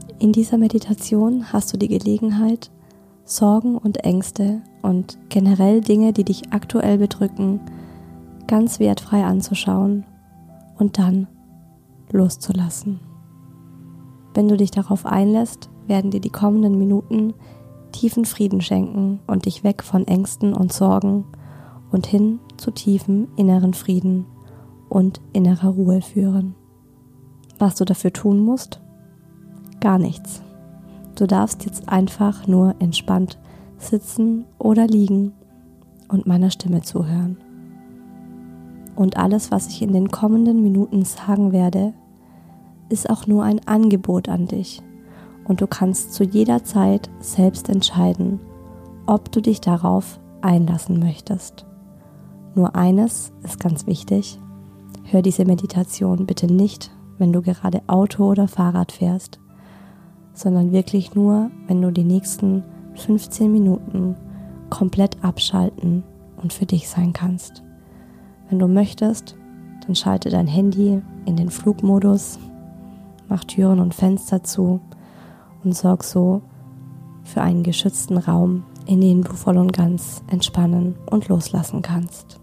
In dieser Meditation hast du die Gelegenheit, Sorgen und Ängste und generell Dinge, die dich aktuell bedrücken, ganz wertfrei anzuschauen und dann loszulassen. Wenn du dich darauf einlässt, werden dir die kommenden Minuten tiefen Frieden schenken und dich weg von Ängsten und Sorgen und hin zu tiefem inneren Frieden und innerer Ruhe führen. Was du dafür tun musst? Gar nichts. Du darfst jetzt einfach nur entspannt sitzen oder liegen und meiner Stimme zuhören. Und alles, was ich in den kommenden Minuten sagen werde, ist auch nur ein Angebot an dich. Und du kannst zu jeder Zeit selbst entscheiden, ob du dich darauf einlassen möchtest. Nur eines ist ganz wichtig: hör diese Meditation bitte nicht, wenn du gerade Auto oder Fahrrad fährst, sondern wirklich nur, wenn du die nächsten 15 Minuten komplett abschalten und für dich sein kannst. Wenn du möchtest, dann schalte dein Handy in den Flugmodus, mach Türen und Fenster zu und sorg so für einen geschützten Raum, in dem du voll und ganz entspannen und loslassen kannst.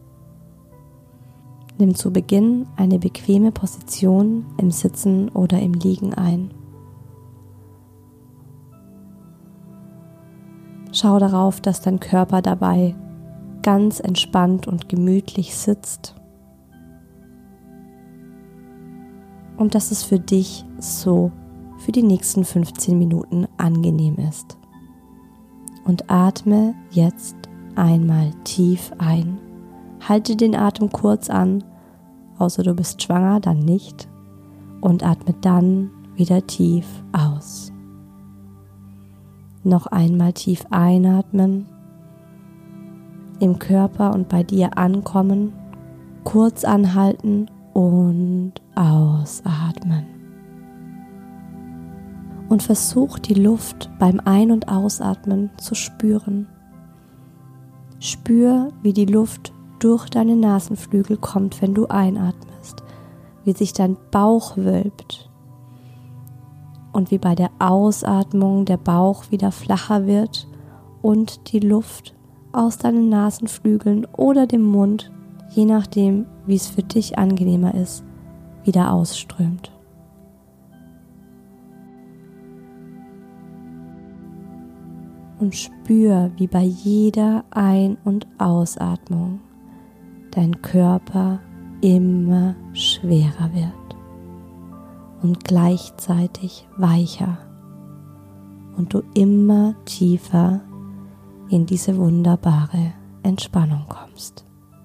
Nimm zu Beginn eine bequeme Position im Sitzen oder im Liegen ein. Schau darauf, dass dein Körper dabei ganz entspannt und gemütlich sitzt und dass es für dich so für die nächsten 15 Minuten angenehm ist. Und atme jetzt einmal tief ein. Halte den Atem kurz an, außer du bist schwanger, dann nicht. Und atme dann wieder tief aus. Noch einmal tief einatmen, im Körper und bei dir ankommen, kurz anhalten und ausatmen. Und versuch die Luft beim Ein- und Ausatmen zu spüren. Spür, wie die Luft durch deine Nasenflügel kommt, wenn du einatmest, wie sich dein Bauch wölbt und wie bei der Ausatmung der Bauch wieder flacher wird und die Luft aus deinen Nasenflügeln oder dem Mund, je nachdem, wie es für dich angenehmer ist, wieder ausströmt. Und spür, wie bei jeder Ein- und Ausatmung dein Körper immer schwerer wird und gleichzeitig weicher und du immer tiefer in diese wunderbare Entspannung kommst.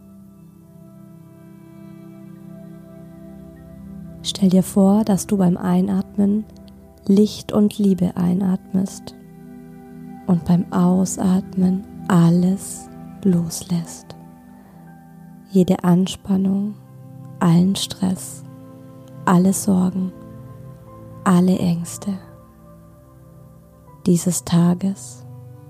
Stell dir vor, dass du beim Einatmen Licht und Liebe einatmest und beim Ausatmen alles loslässt. Jede Anspannung, allen Stress, alle Sorgen, alle Ängste dieses Tages,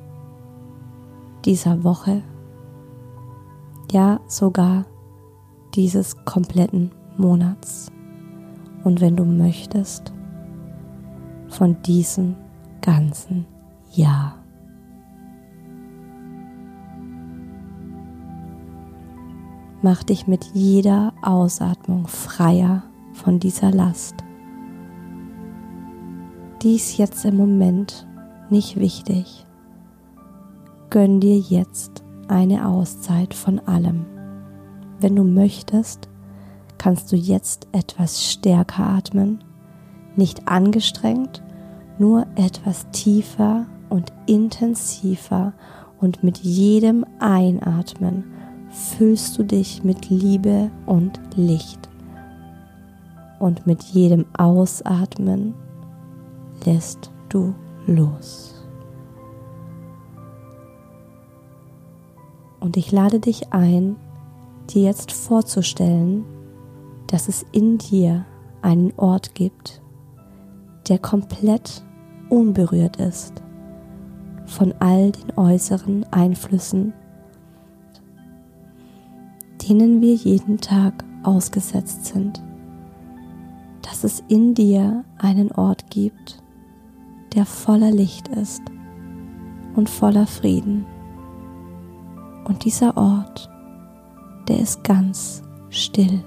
dieser Woche, ja sogar dieses kompletten Monats. Und wenn du möchtest, von diesem ganzen Jahr. Mach dich mit jeder Ausatmung freier von dieser Last. Die ist jetzt im Moment nicht wichtig. Gönn dir jetzt eine Auszeit von allem. Wenn du möchtest, kannst du jetzt etwas stärker atmen, nicht angestrengt, nur etwas tiefer und intensiver, und mit jedem Einatmen füllst du dich mit Liebe und Licht. Und mit jedem Ausatmen lässt du los. Und ich lade dich ein, dir jetzt vorzustellen, dass es in dir einen Ort gibt, der komplett unberührt ist von all den äußeren Einflüssen, denen wir jeden Tag ausgesetzt sind. Dass es in dir einen Ort gibt, der voller Licht ist und voller Frieden. Und dieser Ort, der ist ganz still.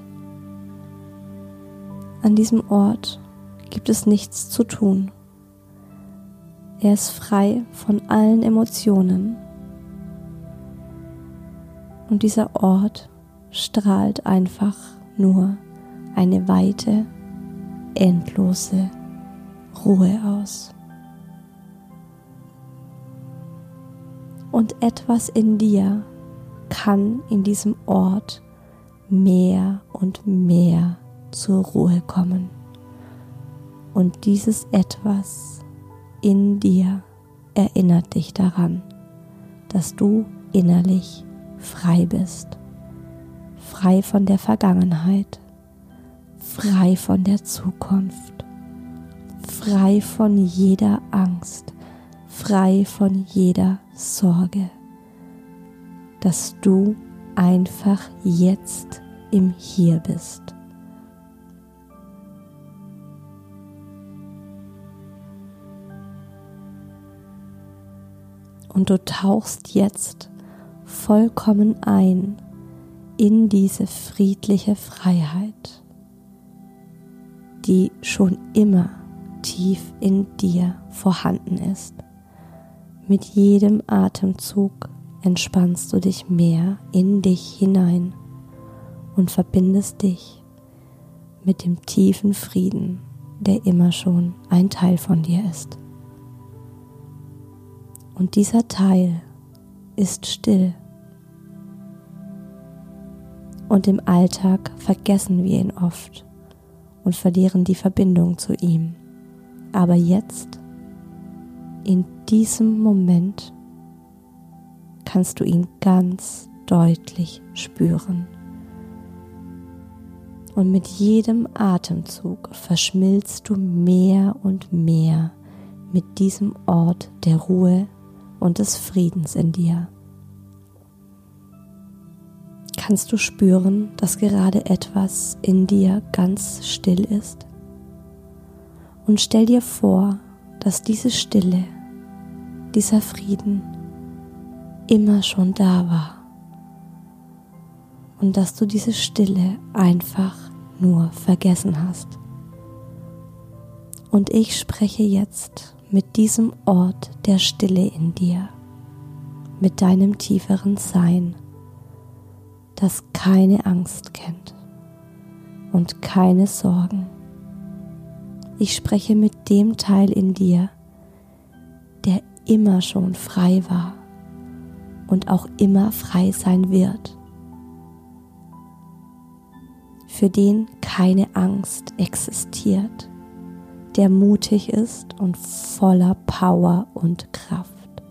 An diesem Ort gibt es nichts zu tun. Er ist frei von allen Emotionen. Und dieser Ort strahlt einfach nur eine weite, endlose Ruhe aus. Und etwas in dir kann in diesem Ort mehr und mehr zur Ruhe kommen. Und dieses Etwas in dir erinnert dich daran, dass du innerlich frei bist. Frei von der Vergangenheit, frei von der Zukunft, frei von jeder Angst, frei von jeder Sorge, dass du einfach jetzt im Hier bist. Und du tauchst jetzt vollkommen ein in diese friedliche Freiheit, die schon immer tief in dir vorhanden ist. Mit jedem Atemzug entspannst du dich mehr in dich hinein und verbindest dich mit dem tiefen Frieden, der immer schon ein Teil von dir ist. Und dieser Teil ist still. Und im Alltag vergessen wir ihn oft und verlieren die Verbindung zu ihm. Aber jetzt, in diesem Moment, kannst du ihn ganz deutlich spüren. Und mit jedem Atemzug verschmilzt du mehr und mehr mit diesem Ort der Ruhe und des Friedens in dir. Kannst du spüren, dass gerade etwas in dir ganz still ist? Und stell dir vor, dass diese Stille, dieser Frieden immer schon da war und dass du diese Stille einfach nur vergessen hast. Und ich spreche jetzt mit diesem Ort der Stille in dir, mit deinem tieferen Sein, das keine Angst kennt und keine Sorgen. Ich spreche mit dem Teil in dir, der immer schon frei war und auch immer frei sein wird, für den keine Angst existiert, der mutig ist und voller Power und Kraft.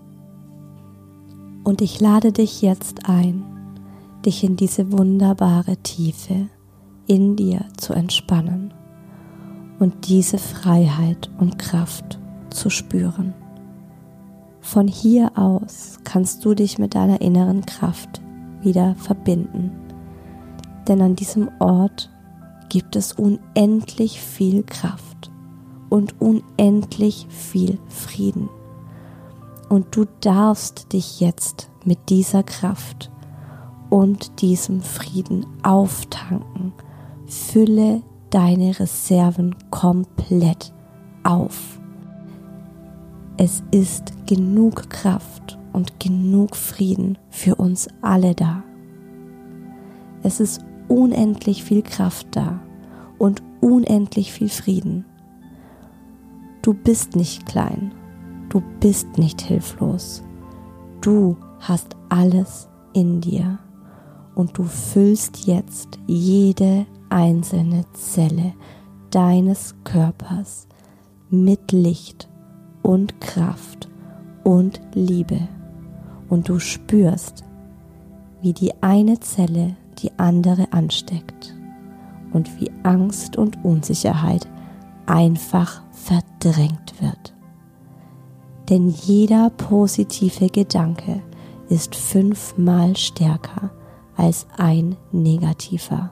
Und ich lade dich jetzt ein, dich in diese wunderbare Tiefe in dir zu entspannen und diese Freiheit und Kraft zu spüren. Von hier aus kannst du dich mit deiner inneren Kraft wieder verbinden, denn an diesem Ort gibt es unendlich viel Kraft und unendlich viel Frieden. Und du darfst dich jetzt mit dieser Kraft und diesem Frieden auftanken. Fülle deine Reserven komplett auf. Es ist genug Kraft und genug Frieden für uns alle da. Es ist unendlich viel Kraft da und unendlich viel Frieden. Du bist nicht klein, du bist nicht hilflos. Du hast alles in dir und du füllst jetzt jede einzelne Zelle deines Körpers mit Licht und Kraft und Liebe. Und du spürst, wie die eine Zelle die andere ansteckt und wie Angst und Unsicherheit einfach verdrängt wird. Denn jeder positive Gedanke ist 5-mal stärker als ein negativer.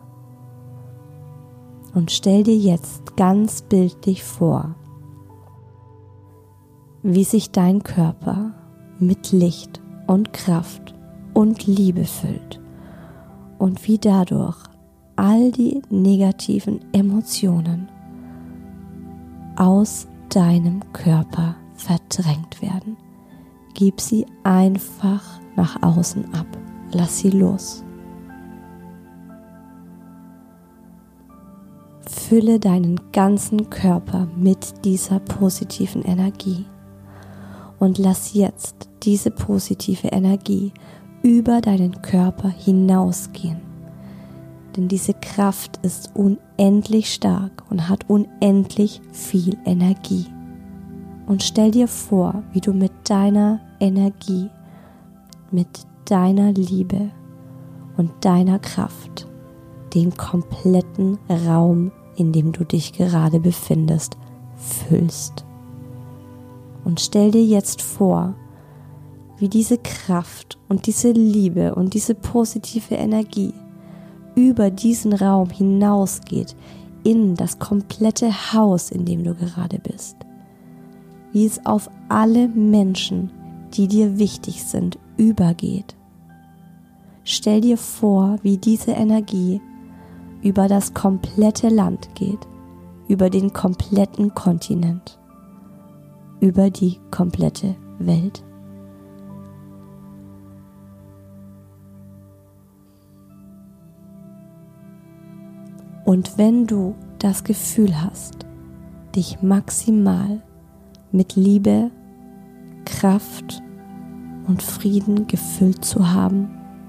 Und stell dir jetzt ganz bildlich vor, wie sich dein Körper mit Licht und Kraft und Liebe füllt und wie dadurch all die negativen Emotionen aus deinem Körper verdrängt werden. Gib sie einfach nach außen ab. Lass sie los. Fülle deinen ganzen Körper mit dieser positiven Energie und lass jetzt diese positive Energie über deinen Körper hinausgehen. Denn diese Kraft ist unendlich stark und hat unendlich viel Energie. Und stell dir vor, wie du mit deiner Energie, mit deiner Liebe und deiner Kraft den kompletten Raum, in dem du dich gerade befindest, füllst. Und stell dir jetzt vor, wie diese Kraft und diese Liebe und diese positive Energie über diesen Raum hinausgeht in das komplette Haus, in dem du gerade bist. Wie es auf alle Menschen, die dir wichtig sind, übergeht. Stell dir vor, wie diese Energie über das komplette Land geht, über den kompletten Kontinent, über die komplette Welt. Und wenn du das Gefühl hast, dich maximal mit Liebe, Kraft und Frieden gefüllt zu haben,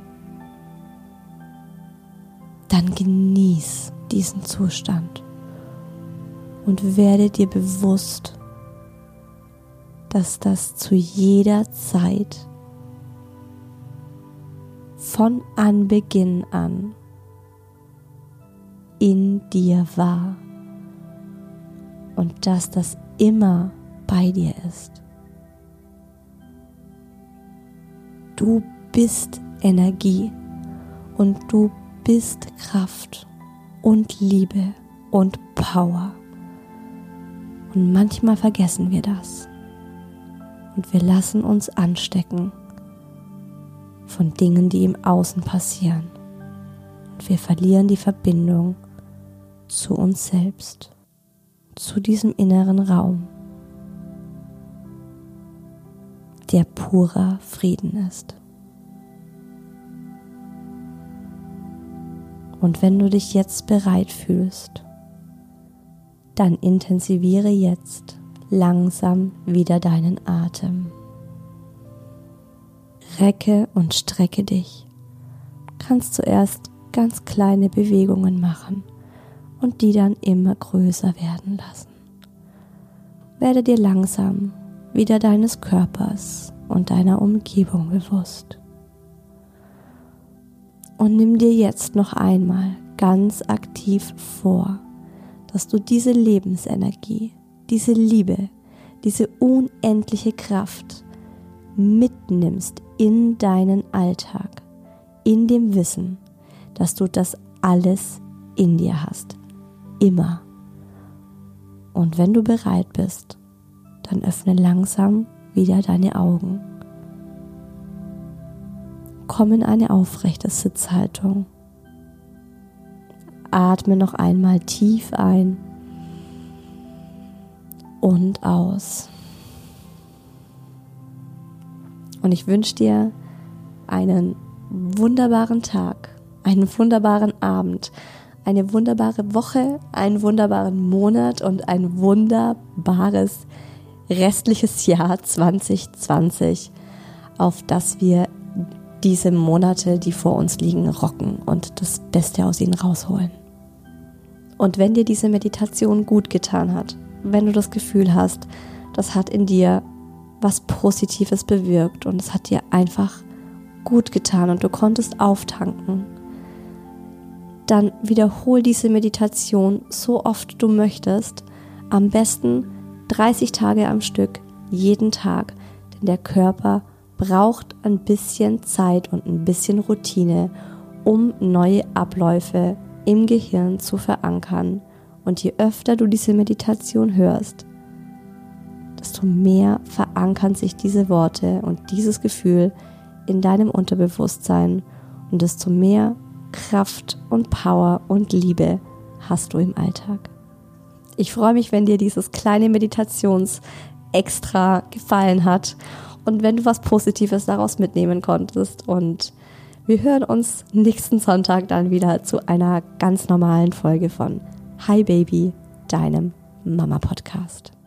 dann genieß diesen Zustand und werde dir bewusst, dass das zu jeder Zeit von Anbeginn an in dir war und dass das immer bei dir ist. Du bist Energie und du bist Kraft und Liebe und Power. Und manchmal vergessen wir das und wir lassen uns anstecken von Dingen, die im Außen passieren. Und wir verlieren die Verbindung zu uns selbst, zu diesem inneren Raum, der purer Frieden ist. Und wenn du dich jetzt bereit fühlst, dann intensiviere jetzt langsam wieder deinen Atem. Recke und strecke dich. Du kannst zuerst ganz kleine Bewegungen machen und die dann immer größer werden lassen. Werde dir langsam wieder deines Körpers und deiner Umgebung bewusst. Und nimm dir jetzt noch einmal ganz aktiv vor, dass du diese Lebensenergie, diese Liebe, diese unendliche Kraft mitnimmst in deinen Alltag, in dem Wissen, dass du das alles in dir hast, immer. Und wenn du bereit bist, dann öffne langsam wieder deine Augen. Komm in eine aufrechte Sitzhaltung. Atme noch einmal tief ein und aus. Und ich wünsche dir einen wunderbaren Tag, einen wunderbaren Abend, eine wunderbare Woche, einen wunderbaren Monat und ein wunderbares restliches Jahr 2020, auf das wir diese Monate, die vor uns liegen, rocken und das Beste aus ihnen rausholen. Und wenn dir diese Meditation gut getan hat, wenn du das Gefühl hast, das hat in dir was Positives bewirkt und es hat dir einfach gut getan und du konntest auftanken, dann wiederhol diese Meditation so oft du möchtest, am besten 30 Tage am Stück, jeden Tag, denn der Körper braucht ein bisschen Zeit und ein bisschen Routine, um neue Abläufe im Gehirn zu verankern. Und je öfter du diese Meditation hörst, desto mehr verankern sich diese Worte und dieses Gefühl in deinem Unterbewusstsein und desto mehr Kraft und Power und Liebe hast du im Alltag. Ich freue mich, wenn dir dieses kleine Meditations-Extra gefallen hat und wenn du was Positives daraus mitnehmen konntest. Und wir hören uns nächsten Sonntag dann wieder zu einer ganz normalen Folge von Hi Baby, deinem Mama-Podcast.